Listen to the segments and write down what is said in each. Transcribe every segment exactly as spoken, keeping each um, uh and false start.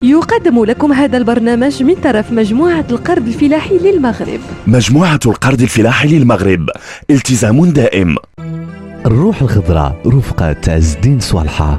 يقدم لكم هذا البرنامج من طرف مجموعة القرض الفلاحي للمغرب. مجموعة القرض الفلاحي للمغرب، التزام دائم. الروح الخضراء رفقة عز الدين صالحة.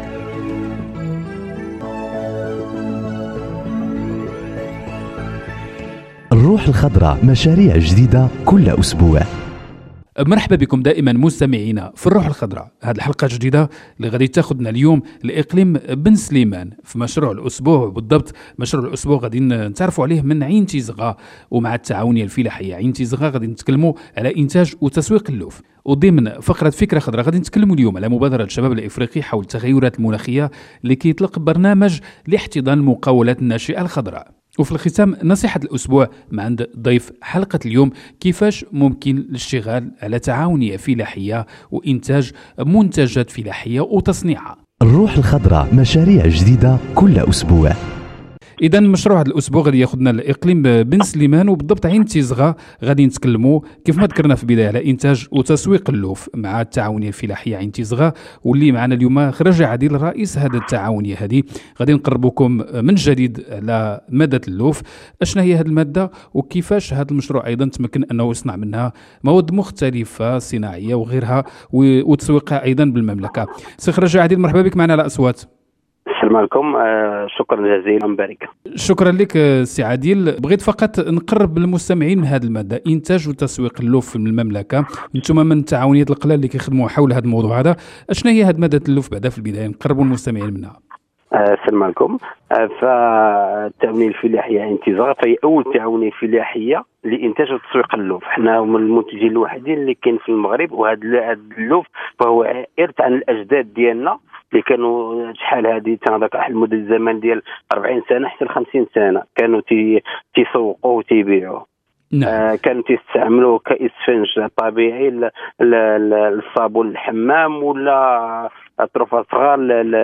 الروح الخضراء، مشاريع جديدة كل أسبوع. مرحبا بكم دائما مستمعينا في الروح الخضراء. هذه الحلقة جديدة اللي غادي تاخذنا اليوم لإقليم بن سليمان في مشروع الأسبوع، وبالضبط مشروع الأسبوع غادي نتعرفوا عليه من عين تيزغا ومع التعاونية الفلاحية عين تيزغا. غادي نتكلموا على إنتاج وتسويق اللوف، وضمن فقرة فكرة خضراء غادي نتكلموا اليوم على مبادرة الشباب الإفريقي حول التغيرات المناخية اللي كيطلق برنامج لاحتضان المقاولات الناشئة الخضراء. وفي الختام نصيحة الأسبوع مع عند ضيف حلقة اليوم، كيفاش ممكن الاشتغال على تعاونية فلاحية وإنتاج منتجات فلاحية وتصنيعها. الروح الخضراء، مشاريع جديدة كل أسبوع. إذا مشروع هذا الأسبوع غادي ياخذنا الإقليم بن سليمان وبالضبط عين تيزغا. غادي نتكلموا كيف ما ذكرنا في البداية على إنتاج وتسويق اللوف مع التعاونية الفلاحية عين تيزغا، واللي معنا اليوم خرج عديل رئيس هذا التعاونية هذه. غادي نقربكم من جديد على مادة اللوف، أشنا هي هذه المادة وكيفاش هذا المشروع أيضا تمكن أنه يصنع منها مواد مختلفة صناعية وغيرها وتسويقها أيضا بالمملكة. سي خرج عديل، مرحبا بك معنا على أصوات. السلام عليكم. آه شكرا جزيلا، مباركة. شكرا لك سي عادل. بغيت فقط نقرب للمستمعين من هذه الماده، انتاج وتسويق اللوف من المملكه. انتم من تعاونيات القلال اللي كيخدموا حول هذا الموضوع هذا، اشنا هي هذه ماده اللوف بعدا في البدايه نقربوا المستمعين منها؟ السلام آه عليكم. آه فالتعاونيه الفلاحيه عين تيزغا فهي اول تعاونيه فلاحيه لانتاج وتسويق اللوف. حنا هم المنتجين الوحيدين اللي كاين في المغرب، وهذا اللوف فهو ارث عن الاجداد ديالنا اللي كانوا شحال هذه تنهضر واحد المده الزمن ديال أربعين سنه حتى ل خمسين سنه كانوا تي تيسوقوه وتيبيعوه. نعم. آه كانوا تيستعملوه كاسفنج طبيعي للصابون الحمام ولا اطرفه صغار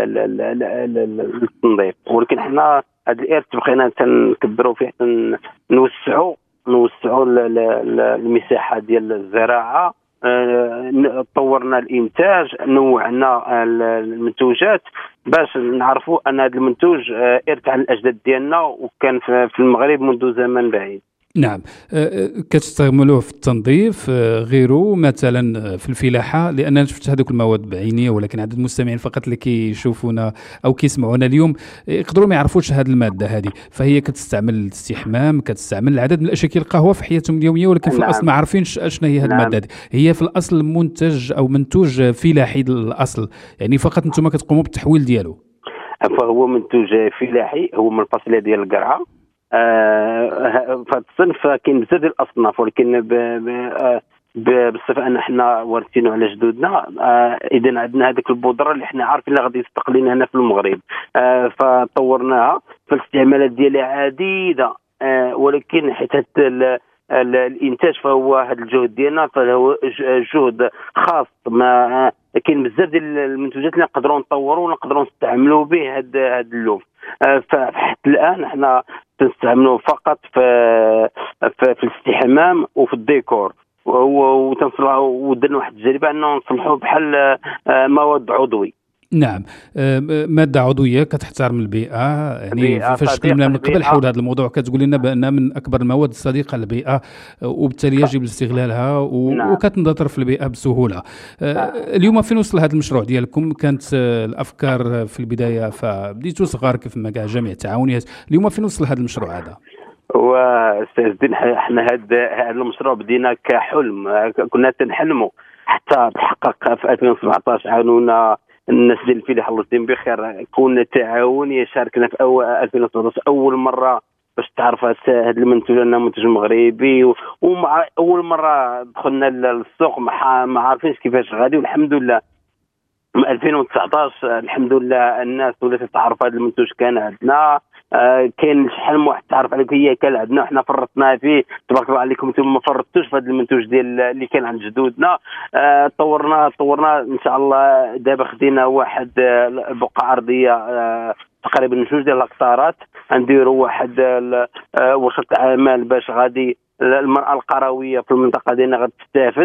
للتنظيف، ولكن حنا هذا الارث بغينا تنكبروا فيه، نوسعوا نوسعوا المساحه ديال الزراعه. أه طورنا الانتاج، نوعنا المنتوجات باش نعرفوا ان هذا المنتوج ارث عن الاجداد ديالنا وكان في المغرب منذ زمن بعيد. نعم. كتستعملوه في التنظيف غيره مثلا في الفلاحه؟ لان انا شفت هذوك المواد بعينيه، ولكن عدد المستمعين فقط اللي كيشوفونا او كيسمعونا اليوم يقدروا ما يعرفوش هذه الماده هذه. فهي كتستعمل الاستحمام، كتستعمل العدد من الاشياء كيلقاوها في حياتهم اليوميه، ولكن في نعم. الاصل ما عارفينش اشنا هي هذه نعم. الماده هذه. هي في الاصل منتج او منتوج فلاحي الاصل، يعني فقط انتم كتقوموا بالتحويل ديالو. فهو منتوج فلاحي، هو من الفصيله ديال القرعه. آه فالصنف كاين بزاف ديال الاصناف، ولكن بالصفه ان حنا وارثينه على جدودنا. آه اذا عندنا هذيك البودره اللي حنا عارفين اللي غادي يستقلينا هنا في المغرب. آه فطورناها فالاستعمالات ديالها عديده. آه ولكن حيت الانتاج فهو هذا الجهد ديالنا، فهو جهد خاص. ما كاين بزاف ديال المنتوجات اللي نقدروا نطوروا ونقدروا نستعملوا به هذا هذا اللوف. فحتى الان احنا تنستعملوه فقط في في, في الاستحمام وفي الديكور، وتنصلحوا ودرنا واحد التجربه انه نصلحوه بحال مواد عضوي. نعم. ماده عضويه كتحترم البيئه، يعني فاش تكلمنا من قبل حول هذا الموضوع كتقول لنا بان من اكبر المواد الصديقه للبيئه، وبالتالي يجب استغلالها و... نعم. وكتنضر في البيئه بسهوله. نعم. اليوم فين وصل هذا المشروع ديالكم؟ كانت الافكار في البدايه فبديتوا صغار كيف ما كاع جميع التعاونيات، اليوم فين وصل هذا المشروع هذا؟ واستاذ الدين، احنا هذا هذا المشروع بدينا كحلم، كنا تنحلموا حتى تحقق في ألفين وسبعطاش. عاونونا الناس ديال الفلاحه الله يجزيهم بخير، كنا تعاونيه شاركنا في أول ألفين وسبعطاش اول مره باش تعرف هذا المنتوج انه منتوج مغربي، ومع اول مره دخلنا للسوق ما عارفينش كيفاش غادي، والحمد لله من ألفين وتسعطاش الحمد لله الناس ولات تعرف هذا المنتوج كان عندنا. آه كاين شحال من واحد تعرف عليك هي كان عندنا وحنا فرطنا فيه، تبارك الله عليكم انتم ما فرطتوش في هذا المنتوج ديال اللي كان عند جدودنا. آه طورنا طورنا ان شاء الله. دابا خدينا واحد البقعه ارضيه آه تقريبا جوج ديال الهكتارات، نديروا واحد آه ورشه عمل باش غادي المراه القرويه في المنطقه ديالنا غتستافد.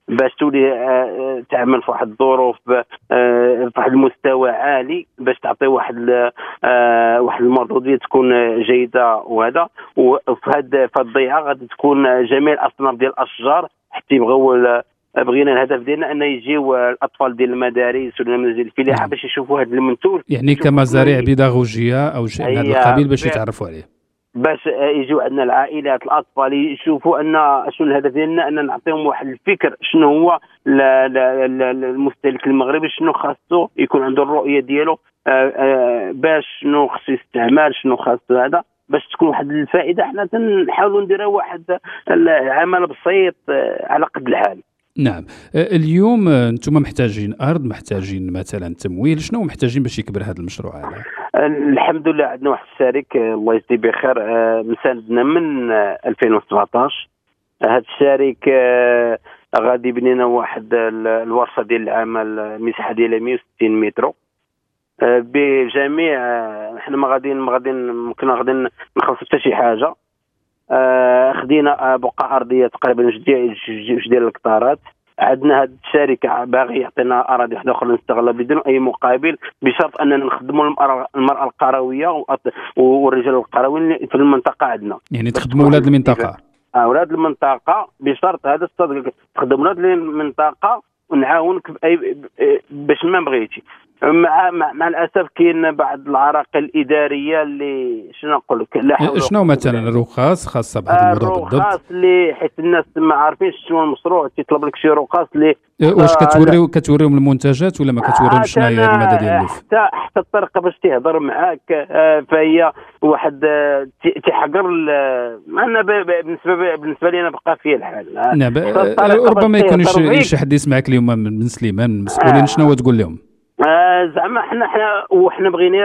باش تولي آه تعمل في واحد الظروف آه في واحد المستوى عالي باش تعطي واحد آه واحد المردوديه تكون جيده. وهذا وفي هذه الضيعه غادي تكون جميع الاصناف ديال الاشجار حتى يبغوا. بغينا الهدف ديالنا ان يجيو الاطفال ديال المدارس ولا منازل الفلاحه باش يشوفوا هذا المنتوج، يعني كمزارع بيداغوجيه او شيء من هذا القبيل باش يتعرفوا عليه، باش يجيو عندنا العائلات الاطفال يشوفوا ان شنو الهدف ديالنا، ان نعطيهم واحد الفكر شنو هو المستهلك المغربي، شنو خاصو يكون عنده الرؤيه ديالو باش شنو خصو يستعمل، شنو خاصو هذا باش تكون واحد الفائده. حنا تنحاولوا نديروا واحد العمل بسيط على قد الحال. نعم. اليوم انتم محتاجين ارض، محتاجين مثلا تمويل، شنو محتاجين باش يكبر هذا المشروع هذا؟ الحمد لله عندنا واحد الشريك الله يجزيه بخير مساندنا من ألفين وسبعطاش. هذا الشريك غادي يبني لنا واحد الورشه ديال العمل مساحه ديالها مية وستين متر بجميع. احنا ما غاديين ما غاديين ممكن غادي نخلصوا حتى شي حاجه. آه خدينا بقعة أرضية تقريبا جوج ديال الهكتارات. عندنا هذا الشركة باغي يعطينا أراضي واحدة أخرى نستغلها بدون أي مقابل، بشرط أننا نخدموا المرأة القروية والرجال القرويين في المنطقة عندنا. يعني تخدموا أولاد المنطقة؟ آه أولاد المنطقة بشرط هذا الصدق، تخدموا أولاد المنطقة ونعاونك بأي باش ما بغيتي. مع مع, مع الاسف كاين بعض العراقيل الاداريه اللي شنو نقول لك لا حول. شنو مثلا الرخص خاصه بهذا الموضوع بالضبط؟ الرخص اللي حيت الناس ما عارفينش شنو المشروع تيطلب لك شي رخص اللي واش كتوريو كتوريهم المنتجات ولا ما كتوريهم شنو هي الماده ديال اللوف؟ حتى حتى الطريقه باش تهضر معاك فهي واحد تيحقر. انا بالنسبه بالنسبه لي انا بقى فيها الحال. نعم. ربما يكون شي حد يسمعك اليوم من سليمان المسؤولين، شنو تقول لهم؟ آه زعما حنا حنا وحنا بغينا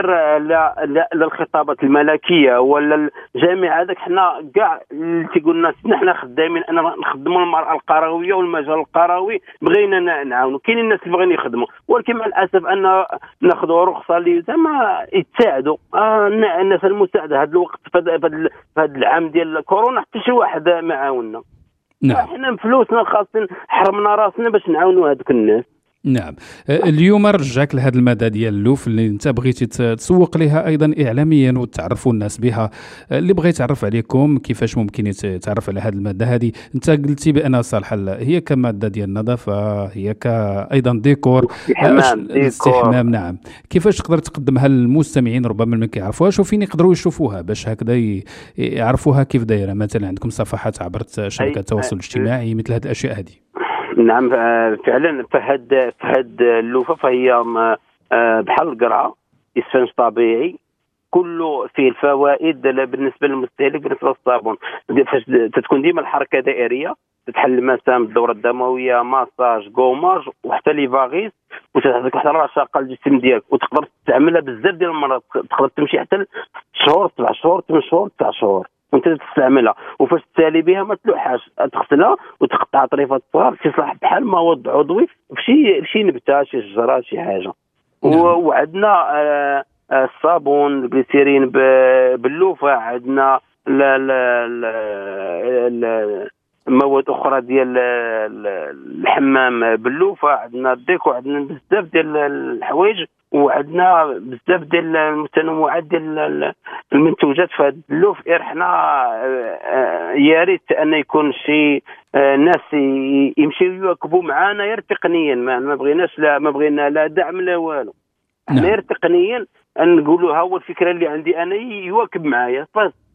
للخطابات الملكيه ولا الجامعه هذاك، حنا كاع اللي تيقول الناس حنا خدامين انا نخدموا المراه القرويه والمجال القروي، بغينا نعاونوا. كاينين الناس اللي بغينا يخدموا، ولكن مع الاسف ان ناخذوا رخصه اللي زعما يتساعدوا آه الناس المساعده. هذا الوقت في هذا العام ديال كورونا حتى شي واحد ما عاوننا. نعم. احنا فلوسنا خاصين حرمنا راسنا باش نعاونوا هذوك الناس. نعم. اليوم رجعك لهذه الماده ديال اللوف اللي انت بغيتي تسوق لها ايضا اعلاميا وتعرفوا الناس بها. اللي بغى يتعرف عليكم كيفاش ممكن يتعرف على هذه الماده هذه؟ انت قلتي بانها صالحه هي كماده ديال النظافه، هي كايضا ديكور استحمام. نعم. كيفاش تقدر تقدمها للمستمعين ربما ما كيعرفوهاش وفين يقدروا يشوفوها باش هكذا يعرفوها كيف دايره؟ مثلا عندكم صفحات عبر شبكات التواصل الاجتماعي مثل هذه الاشياء هذه؟ نعم فعلا. فهاد فهاد اللوفه فهي بحال القرعه، اسفنج طبيعي كله فيه الفوائد بالنسبه للمستهلك. بالنسبه للصابون فاش تكون ديما الحركه دائريه، تتحل المسام الدوره الدمويه، ماساج، غوماج وحتى لي فاغيس، وتعطيك واحد الرشاقه للجسم ديالك، وتقدر تستعملها بزاف ديال المرات. تقدر تمشي حتى شهور، سبع شهور، ثمان شهور، تسع شهور وانت تستعملها. وفاش تسالي بها ما تلوحاش، تغسلها وتقطع طريفات صغار تصلح بحال مواد عضوي في شي في شي نبته، شي شجره، شي حاجه. وعندنا آه الصابون الجليسيرين باللوفه، عندنا لا لا لا مواد اخرى ديال الحمام باللوفه، عندنا الديكو، عندنا بزاف ديال الحوايج، وعندنا بزاف ديال المتنوعات ديال المنتوجات في هذا اللوف. احنا يا ريت ان يكون شي ناس يمشيو يواكبوا معنا غير تقنيا. ما بغيناش لا ما بغينا لا دعم لا والو، احنا غير تقنيا ان نقولوا ها هو الفكره اللي عندي انا يواكب معايا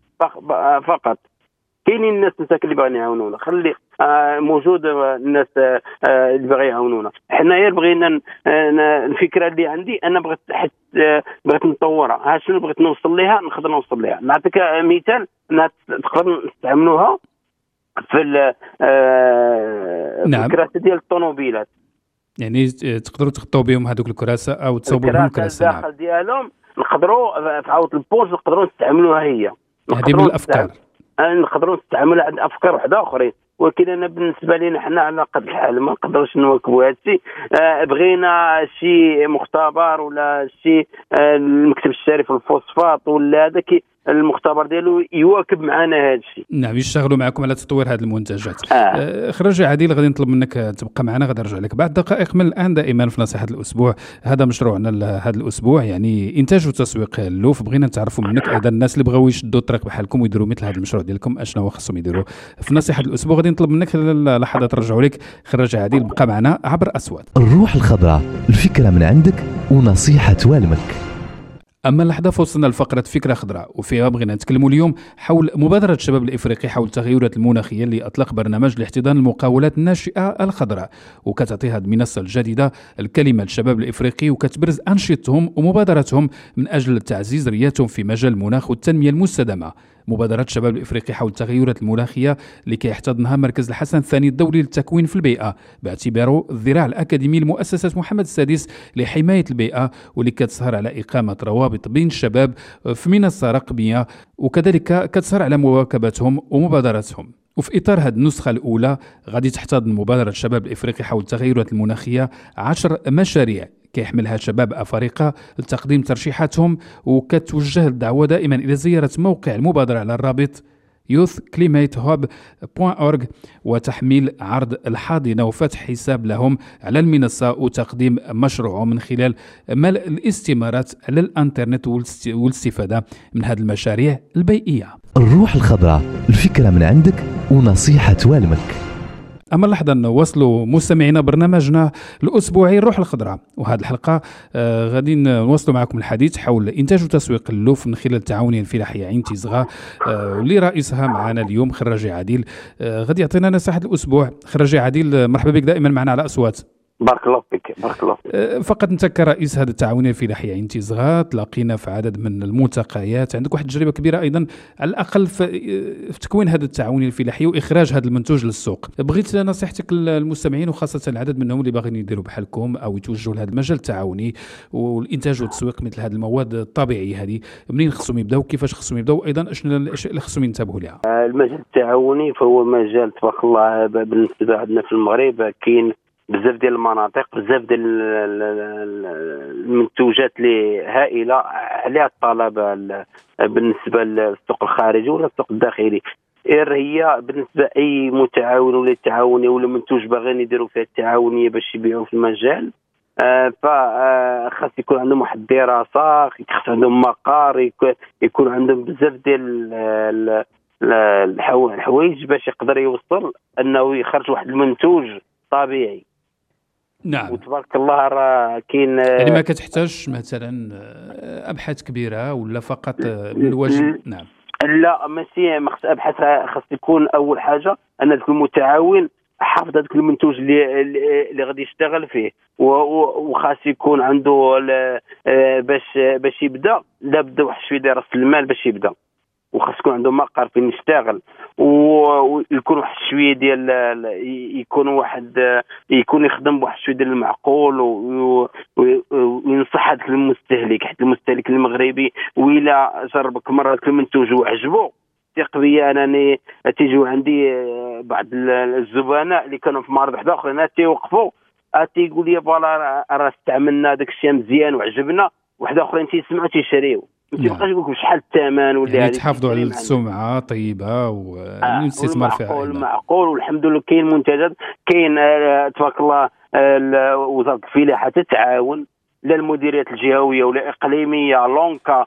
فقط. كاينين الناس مساكن اللي باغيين يعاونونا، خلي آه موجود الناس آه اللي باغي يعاونونا. حنا غير بغينا الفكره اللي عندي انا بغيت حت آه بغيت نطورها. ها شنو بغيت نوصل ليها نقدر نوصل ليها. نعطيك مثال تقدر نستعملوها في آه نعم. الكراسه ديال الطوموبيلات، يعني تقدروا تغطوا بهم هذوك الكراسه او تصوبوا لهم الكراسه. الداخل ديالهم نقدروا في عوض البوش نقدروا نستعملوا هي. هذه من الافكار نقدروا نستعملوا عند افكار واحده اخرين، ولكن انا بالنسبه لنا حنا على قد الحال ما نقدروش نواكبوا هذا الشيء. آه بغينا شي مختبر ولا شي آه المكتب الشريف الفوسفات ولا هذا المختبر ديالو يواكب معنا هذا الشيء. نعم، يشتغلوا معكم على تطوير هذه المنتجات. آه. آه خرجي عديل، غادي نطلب منك تبقى معنا، غادي نرجع لك بعد دقائق من الان. دائما في نصيحه الاسبوع، هذا مشروعنا هذا الاسبوع، يعني انتاج وتسويق اللوف. بغينا نتعرفوا منك ايضا الناس اللي بغاو يشدوا الطريق بحالكم ويديروا مثل هذا المشروع ديالكم، اشنو هو خصهم يديروا في نصيحه الاسبوع. غادي نطلب منك لحظات نرجعوا لك. خرجي عديل، بقى معنا عبر اصوات. الروح الخضراء، الفكره من عندك ونصيحه توالمك. أما اللحظة فوصلنا لفقرة فكرة خضراء، وفيها بغينا نتكلموا اليوم حول مبادرة الشباب الإفريقي حول التغيرات المناخية اللي أطلق برنامج لاحتضان المقاولات الناشئة الخضراء، وكتعطي هذه المنصة الجديدة الكلمة للشباب الإفريقي، وكتبرز أنشطتهم ومبادراتهم من أجل تعزيز رؤيتهم في مجال المناخ والتنمية المستدامة. مبادرة الشباب الإفريقي حول التغيرات المناخية اللي كيحتضنها مركز الحسن الثاني الدولي للتكوين في البيئة، باعتباره الذراع الأكاديمي لمؤسسة محمد السادس لحماية البيئة، واللي كتسهر على إقامة روابط بين الشباب في منصة رقمية، وكذلك كتسهر على مواكبتهم ومبادراتهم. وفي إطار هذه النسخة الأولى غادي تحتضن مبادرة الشباب الإفريقي حول التغيرات المناخية عشر مشاريع كيحملها شباب أفارقة لتقديم ترشيحاتهم، وكتوجه الدعوة دائما إلى زيارة موقع المبادرة على الرابط يوث كليميت هوب دوت أورغ وتحميل عرض الحاضنة وفتح حساب لهم على المنصة وتقديم مشروعهم من خلال ملء الاستمارات على الانترنت والاستفادة من هذه المشاريع البيئية. الروح الخضراء، الفكرة من عندك ونصيحة توالمك. أما اللحظة نوصلوا مستمعينا برنامجنا الأسبوعي الروح الخضراء، وهذه الحلقة آه غادي نوصلوا معكم الحديث حول إنتاج وتسويق اللوف من خلال التعاونية الفلاحية عين تيزغا، آه اللي رئيسها معنا اليوم خرجي عديل. آه غادي يعطينا نصيحة الأسبوع. خرجي عديل، مرحبا بك دائما معنا على أصوات. بارك الله فيك. بارك الله فيك. آه فقط أنت كرئيس هذا التعاونية الفلاحية عين تيزغا تلاقينا في عدد من الملتقيات، عندك واحد التجربة كبيرة أيضا على الأقل في, في تكوين هذا التعاونية الفلاحية وإخراج هذا المنتوج للسوق. بغيت نصيحتك للمستمعين وخاصة العدد منهم اللي باغيين يديروا بحالكم أو يتوجهوا لهذا المجال التعاوني والإنتاج والتسويق مثل هذه المواد الطبيعية هذه، منين خصهم يبداو، كيفاش خصهم يبداو، أيضا أشنو الأشياء اللي خصهم ينتبهوا لها؟ المجال التعاوني فهو مجال تبارك الله بالنسبة عندنا في المغرب كاين بزاف ديال المناطق، بزاف ديال المنتوجات اللي هائله عليها الطلب بالنسبه للسوق الخارجي ولا السوق الداخلي. إر هي بالنسبه اي متعاون ولا تعاوني ولا منتوج باغيين يديروا فيها التعاونيه باش يبيعوا في المجال، آه فخاص يكون عندهم واحد الدراسه، خاص عندهم مقار، يكون عندهم بزاف ديال الحوايج باش يقدر يوصل انه يخرج واحد المنتوج طبيعي. نعم. وتبارك الله راه كاين يعني ما كتحتاج مثلا ابحاث كبيره ولا فقط من الواجب. نعم. لا ماشي خص ابحاث، خاص يكون اول حاجه ان ذاك المتعاون حافظ هذاك المنتوج اللي اللي غادي يشتغل فيه، وخاص يكون عنده باش باش يبدا لابد واحد شويه ديال راس المال باش يبدا، وخاص يكون عنده مقر فين يشتغل، ويكون واحد شويه ديال يكون واحد يكون يخدم بواحد شويه ديال المعقول، وينصح هذاك المستهلك، حيت المستهلك المغربي وإلا جربك مره ذاك المنتوج وعجبو ثق بيا انني تيجيو عندي بعض الزبناء اللي كانوا في معرض واحد اخر هنا تيوقفوا تيقول لي فوالا راه استعملنا داك الشيء مزيان وعجبنا، واحد اخرين تيسمعوا تيشريو، ما تيبقاش يقول لك شحال الثمن ولا يعني تحافظوا على السمعه طيبه والاستثمار فيها معقول. والحمد لله كاين منتجات، كاين تبارك الله وزاره الفلاحه تتعاون، لا المديريات الجهويه ولا الاقليميه لونكا،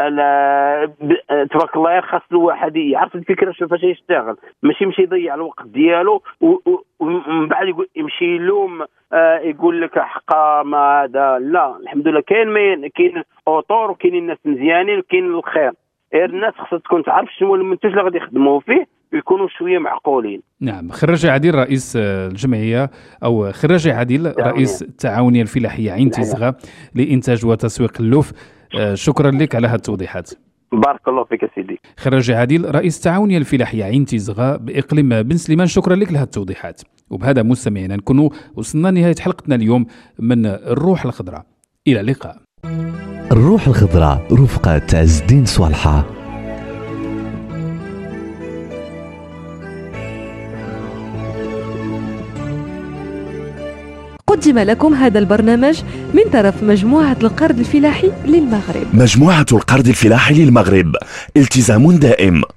تبارك الله خاص الواحد يعرف الفكره فاش يشتغل، ماشي يمشي يضيع الوقت ديالو ومن بعد يمشي يلوم يقول لك حقا ما هذا. لا الحمد لله كاين كاين اوتور وكاين الناس مزيانين وكاين الخير. الناس خاصها تكون تعرف شنو المنتوج اللي غادي يخدموا فيه ويكونوا شويه معقولين. نعم. خرجي عديل رئيس الجمعيه او خرجي عديل رئيس التعاونيه الفلاحيه عين تيزغا لانتاج وتسويق اللوف، شكرا لك على هذه التوضيحات. بارك الله فيك سيدي. خرجي عديل رئيس التعاونيه الفلاحيه عين تيزغا باقليم بن سليمان، شكرا لك لهذه التوضيحات. وبهذا مستمعينا نكونوا وصلنا لنهايه حلقتنا اليوم من الروح الخضراء. الى اللقاء. الروح الخضراء رفقة عز الدين صالحة. قدم لكم هذا البرنامج من طرف مجموعة القرض الفلاحي للمغرب. مجموعة القرض الفلاحي للمغرب، التزام دائم.